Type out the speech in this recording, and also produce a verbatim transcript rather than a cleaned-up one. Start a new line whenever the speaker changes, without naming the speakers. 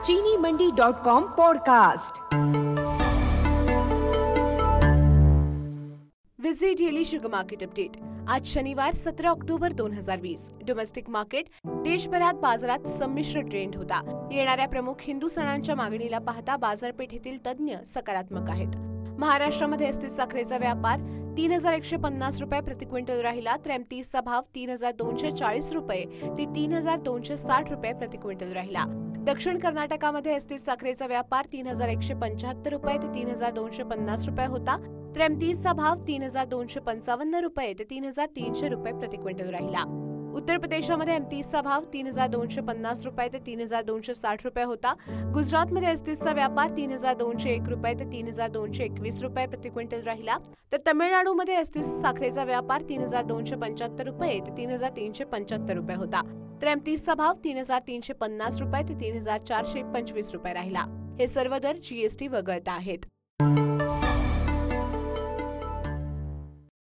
चीनी Mandi dot com podcast.
Visit daily sugar market update. आज शनिवार सतरा ऑक्टोबर दोन हजार वीस। डोमेस्टिक मार्केट देशभरात बाजारात संमिश्र ट्रेंड होता। येणाऱ्या प्रमुख हिंदू सणांच्या मागणीला पाहता बाजारपेठेतील तज्ञ सकारात्मक आहेत। महाराष्ट्रामध्ये अस्थिर साखरेचा व्यापार तीन हजार एकशे पन्नास रुपये प्रति क्विंटल राहिला, तर एमतीसचा भाव तीन हजार दोनशे चाळीस रुपये ते तीन हजार दोनशे साठ रुपये प्रति क्विंटल राहिला। दक्षिण कर्नाटकामध्ये अस्थिर साखरेचा व्यापार तीन हजार एकशे पंच्याहत्तर रुपये ते तीन हजार दोनशे पन्नास रुपये होता, तर एमतीसचा भाव तीन हजार दोनशे पंचावन्न रुपये ते तीन हजार तीनशे रुपये प्रति क्विंटल राहिला। उत्तर प्रदेशमध्ये एमतीसचा भाव तीन हजार दोनशे पन्नास रुपये ते तीन हजार दोनशे साठ रुपये होता। गुजरातमध्ये एसतीसचा व्यापार तीन हजार दोनशे एक रुपये ते तीन हजार दोनशे एकवीस रुपये प्रति क्विंटल राहिला, तर तमिळनाडूमध्ये एसतीस साखरेचा व्यापार तीन हजार दोनशे पंच्याहत्तर रुपये ते तीन हजार तीनशे पंच्याहत्तर रुपये होता, तर एमतीसचा भाव तीन हजार तीनशे पन्नास रुपये ते तीन हजार चारशे पंचवीस रुपये राहिला। हे सर्व दर जीएसटी वगळता आहेत।